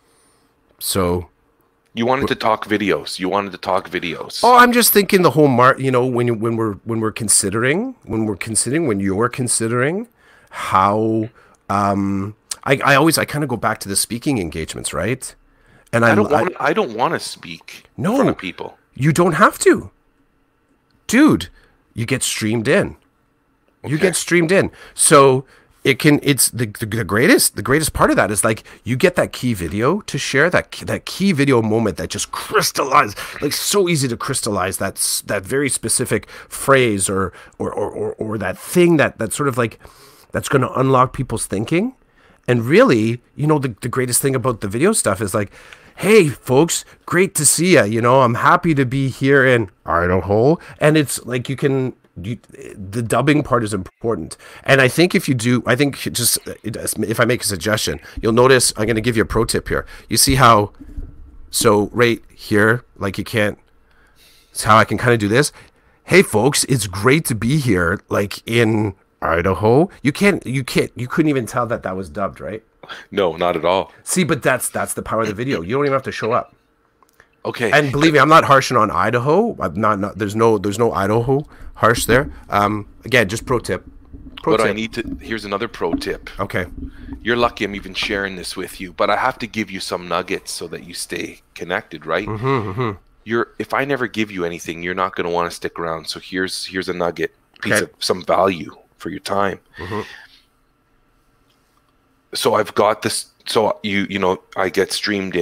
So, You wanted to talk videos. You wanted to talk videos. oh, I'm just thinking the whole mar. You know, when you, when we're when we're considering when we're considering when you're considering how um I I always I kind of go back to the speaking engagements, right? And I, I don't I- want. I don't want to speak No. in front of people. you don't have to, dude. You get streamed in. You Okay. get streamed in. So it can. It's the, the the greatest. The greatest part of that is like you get that key video to share that key- that key video moment that just crystallizes. Like so easy to crystallize that s- that very specific phrase or or or or, or that thing that that sort of like that's going to unlock people's thinking. And really, you know, the the greatest thing about the video stuff is like, hey, folks, great to see you. You know, I'm happy to be here in Idaho. And it's like you can, you, the dubbing part is important. And I think if you do, I think just if I make a suggestion, you'll notice I'm going to give you a pro tip here. You see how, so right here, like you can't, it's how I can kind of do this. Hey, folks, it's great to be here, like in Idaho. You can't, you can't, you couldn't even tell that that was dubbed, right? No, not at all. See, but that's that's the power of the video. You don't even have to show up. Okay. And believe me, I'm not harshing on Idaho. I'm not, not there's no there's no Idaho harsh there. Um, again, just pro tip. Pro but tip. I need to. Here's another pro tip. Okay. You're lucky I'm even sharing this with you, but I have to give you some nuggets so that you stay connected, right? Mm-hmm, You're if I never give you anything, you're not going to want to stick around. So here's here's a nugget, piece Okay. of some value for your time. Mm-hmm. So I've got this. So you you know I get streamed in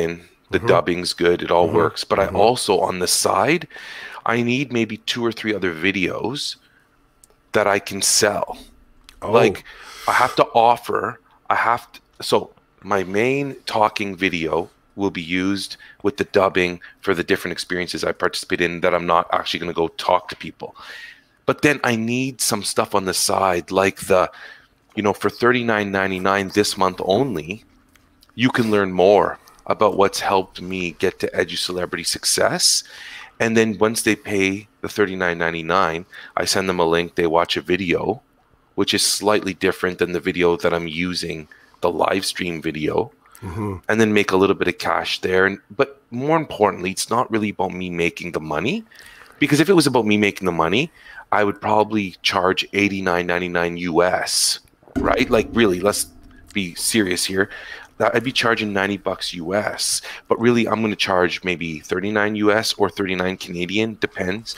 The Mm-hmm. dubbing's good. It all Mm-hmm. works. But Mm-hmm. I also, on the side, I need maybe two or three other videos that I can sell. Oh. Like, I have to offer, I have to, so my main talking video will be used with the dubbing for the different experiences I participate in that I'm not actually going to go talk to people. But then I need some stuff on the side, like the, you know, for thirty-nine ninety-nine this month only, you can learn more about what's helped me get to Edu Celebrity Success. And then once they pay the thirty-nine ninety-nine, I send them a link, they watch a video, which is slightly different than the video that I'm using, the live stream video, mm-hmm. and then make a little bit of cash there. And but more importantly, it's not really about me making the money, because if it was about me making the money, I would probably charge eighty-nine ninety-nine U S, right? Like, really, let's be serious here. That I'd be charging ninety bucks U S, but really I'm going to charge maybe thirty-nine U S or thirty-nine Canadian, depends.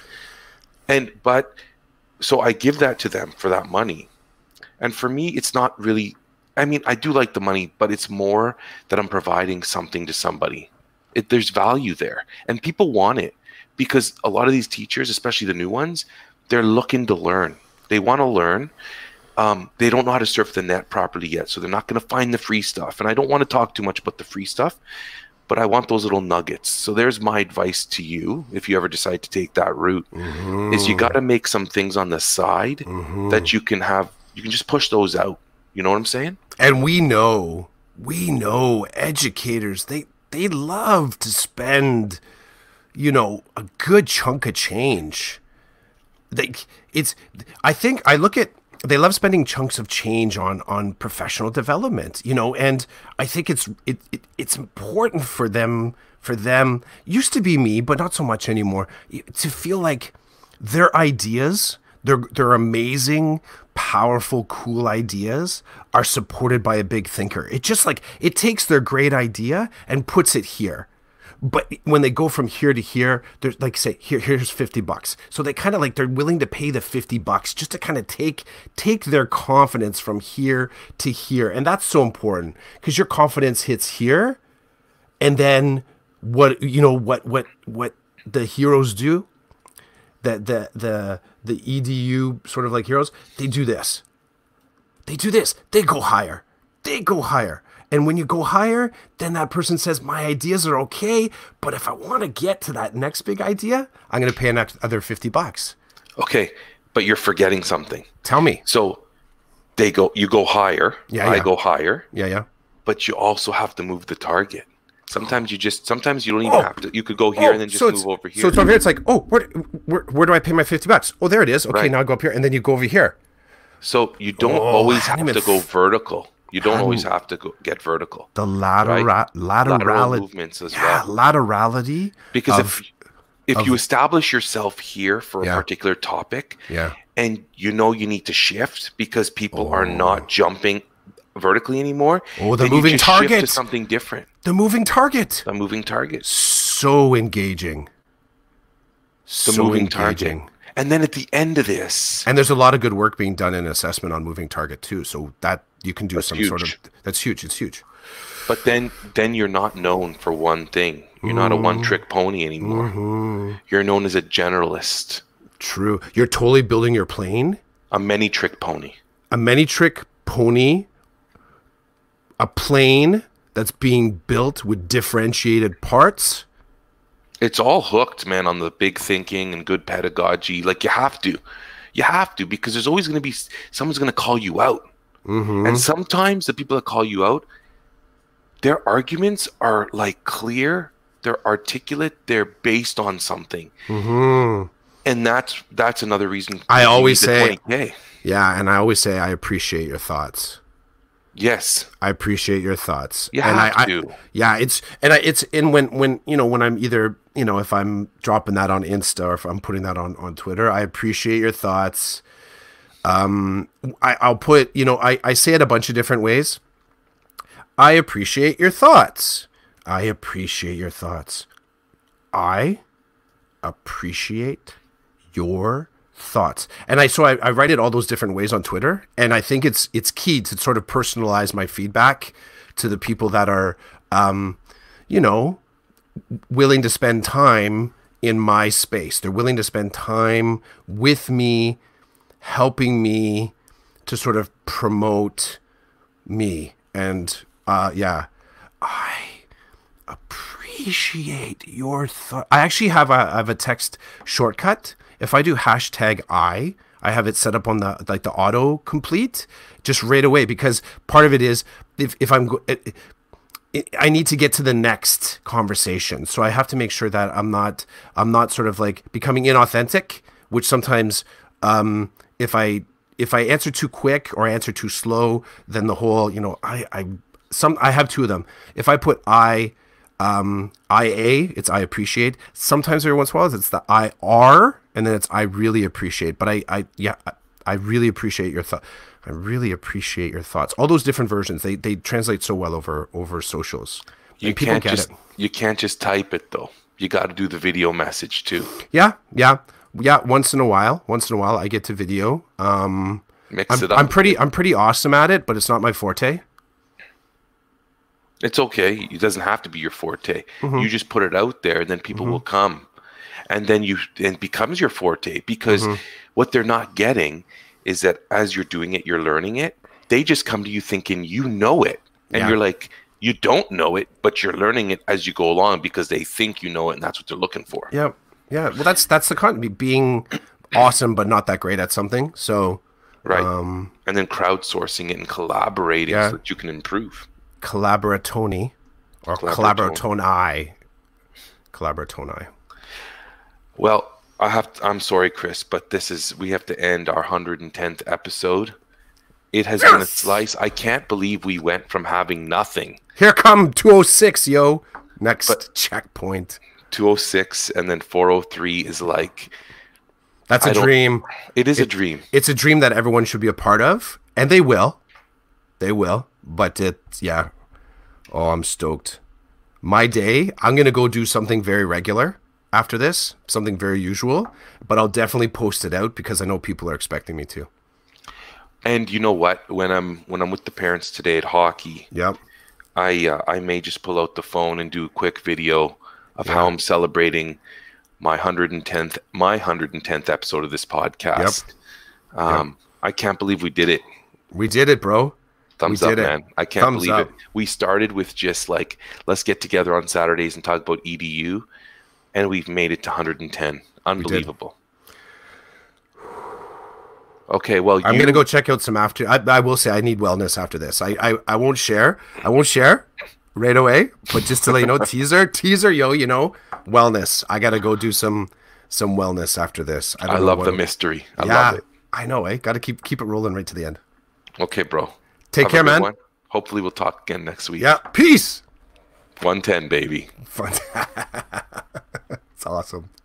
And but so I give that to them for that money. And for me, it's not really, I mean, I do like the money, but it's more that I'm providing something to somebody. It, there's value there, and people want it, because a lot of these teachers, especially the new ones, they're looking to learn. They want to learn. Um, they don't know how to surf the net properly yet, so they're not going to find the free stuff. And I don't want to talk too much about the free stuff, but I want those little nuggets. So there's my advice to you, if you ever decide to take that route, mm-hmm. is you got to make some things on the side mm-hmm. that you can have. You can just push those out. You know what I'm saying? And we know, we know educators, they they love to spend, you know, a good chunk of change. They, it's, I think I look at, they love spending chunks of change on on professional development, you know, and I think it's it, it it's important for them for them used to be me, but not so much anymore, to feel like their ideas, their their amazing, powerful, cool ideas are supported by a big thinker. It just like it takes their great idea and puts it here. But when they go from here to here, there's like, say, here, here's fifty bucks. So they kind of like, they're willing to pay the fifty bucks just to kind of take, take their confidence from here to here. And that's so important, because your confidence hits here. And then what, you know, what, what, what the heroes do, that the, the, the E D U sort of like heroes, they do this, they do this, they go higher, they go higher. And when you go higher, then that person says, my ideas are okay, but if I want to get to that next big idea, I'm going to pay another fifty bucks. Okay, but you're forgetting something. Tell me. So they go, you go higher. Yeah, I yeah. go higher. Yeah, yeah. But you also have to move the target. Sometimes you just, sometimes you don't even oh. have to. You could go here oh, and then just so move over here. So it's over here. It's like, oh, where, where, where do I pay my fifty bucks? Oh, there it is. Okay, right. Now I go up here, and then you go over here. So you don't oh, always have to go vertical. You don't always have to go get vertical. The lateral, right? lateral, lateral movements as yeah, well. Laterality. Because of, if if of, you establish yourself here for yeah. a particular topic, yeah. and you know you need to shift because people oh. are not jumping vertically anymore. Oh, the then moving you just target. Shift to something different. The moving target. The moving target. So engaging. The so moving engaging. target. And then at the end of this, and there's a lot of good work being done in assessment on moving target too. So that you can do that's some huge. sort of that's huge. It's huge. But then, then you're not known for one thing. You're mm. not a one-trick pony anymore. Mm-hmm. You're known as a generalist. True. You're totally building your plane. A many-trick pony. A many-trick pony. A plane that's being built with differentiated parts. It's all hooked, man, on the big thinking and good pedagogy. Like, you have to. You have to, because there's always going to be, someone's going to call you out. Mm-hmm. And sometimes the people that call you out, their arguments are, like, clear. They're articulate. They're based on something. Mm-hmm. And that's that's another reason. I always say, twenty K. Yeah, and I always say I appreciate your thoughts. Yes, I appreciate your thoughts. You and have I, to. I, yeah, it's and I, it's and when when you know when I'm either you know if I'm dropping that on Insta or if I'm putting that on on Twitter, I appreciate your thoughts. Um, I, I'll put you know I I say it a bunch of different ways. I appreciate your thoughts. I appreciate your thoughts. I appreciate your thoughts. And I so I, I write it all those different ways on Twitter, and I think it's it's key to sort of personalize my feedback to the people that are um you know willing to spend time in my space. They're willing to spend time with me, helping me to sort of promote me. And uh, yeah, I appreciate your thought. I actually have a I have a text shortcut. If I do hashtag I, I have it set up on the like the auto complete just right away, because part of it is if if I'm go- it, it, I need to get to the next conversation, so I have to make sure that I'm not I'm not sort of like becoming inauthentic, which sometimes um, if I if I answer too quick or I answer too slow, then the whole, you know, I I some I have two of them. If I put I Um, I A, it's I appreciate. Sometimes every once in a while it's the I R, and then it's I really appreciate. But I, I yeah, I, I really appreciate your thought. I really appreciate your thoughts. All those different versions, they they translate so well over over socials. You And people can't get just it. you can't just type it though. You got to do the video message too. Yeah, yeah, yeah. Once in a while, once in a while, I get to video. Um, Mix I'm, it up. I'm pretty I'm pretty awesome at it, but it's not my forte. It's okay. It doesn't have to be your forte. Mm-hmm. You just put it out there, and then people will come, and then you it becomes your forte. Because Mm-hmm. what they're not getting is that as you're doing it, you're learning it. They just come to you thinking you know it, and Yeah. you're like, you don't know it, but you're learning it as you go along because they think you know it, and that's what they're looking for. Yeah, yeah. Well, that's that's the con being awesome, but not that great at something. So Right. um, And then crowdsourcing it and collaborating Yeah. so that you can improve. collaboratoni or Collaboratone. collaboratoni. Collaboratoni. Well, I have to, I'm sorry, Chris, but this is we have to end our one hundred tenth episode. It has been a Yes! slice. I can't believe we went from having nothing, Here come two oh six, yo. Next But- checkpoint. two oh six, and then four oh three is like, That's a I don't- dream. it is a dream. It's a dream that everyone should be a part of, and they will. They will. But it, yeah. Oh, I'm stoked. My day, I'm going to go do something very regular after this, something very usual, but I'll definitely post it out because I know people are expecting me to. And you know what? When I'm when I'm with the parents today at hockey, Yep. I uh, I may just pull out the phone and do a quick video of how I'm celebrating my one hundred tenth my one hundred tenth episode of this podcast. Um, I can't believe we did it. We did it, bro. Thumbs We up, did it. man. I can't Thumbs believe up. it. We started with just like, let's get together on Saturdays and talk about E D U, and we've made it to one hundred ten. Unbelievable. Okay, well, I'm you, gonna go check out some after. I, I will say I need wellness after this. I, I I won't share. I won't share right away. But just to let you know, teaser, teaser, yo, you know, wellness. I gotta go do some some wellness after this. don't I know love what- the mystery. I yeah, love it. I know. Eh, gotta keep keep it rolling right to the end. Okay, bro. Take Have a care, good man. one. Hopefully, we'll talk again next week. Yeah, peace. one ten, baby. Fun. It's awesome.